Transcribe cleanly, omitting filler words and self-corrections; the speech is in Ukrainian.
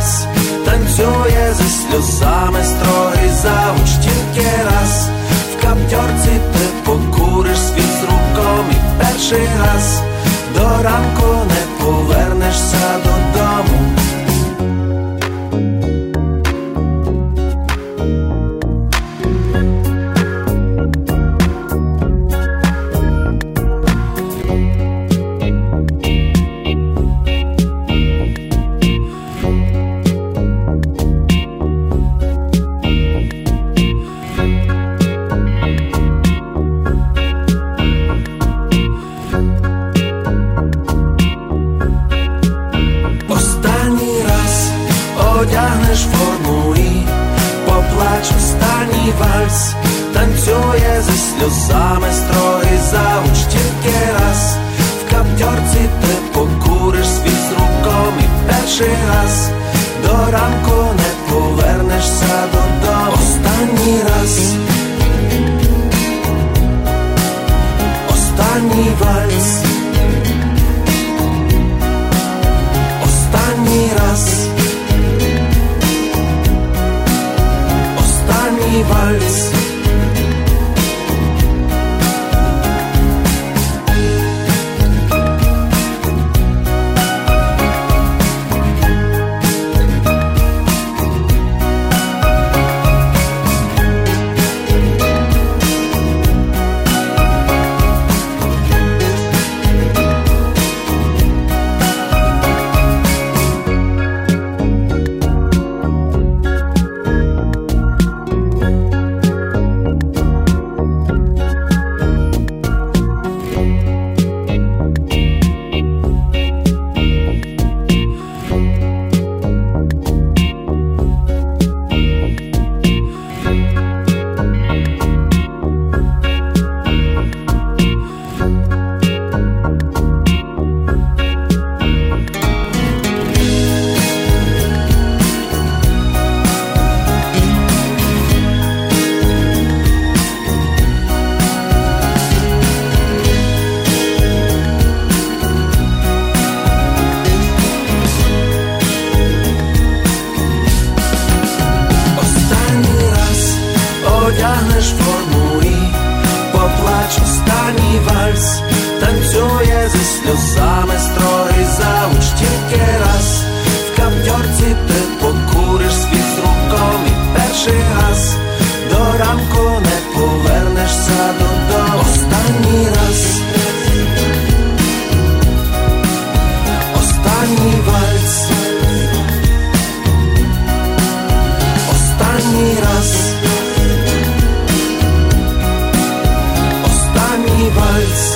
вальс танцює зі сльозами строгий завуч тільки раз. В каптьорці ти покуриш світ з руком і перший раз до ранку не повернешся додому. Одягнеш форму і поплач останній вальс танцює зі сльозами строгий завуч тільки раз. В каптьорці ти покуриш світ з руком і перший раз до ранку не повернешся додому. Останній раз, останній вальс, останній раз, вальс. Одягнеш форму і поплач останній вальс танцює зі сльозами строгий завуч тільки раз. В каптьорці ти покуриш світ з руком і перший раз до ранку не повернешся додому. Останній раз, останній вальс, останній раз, вальс.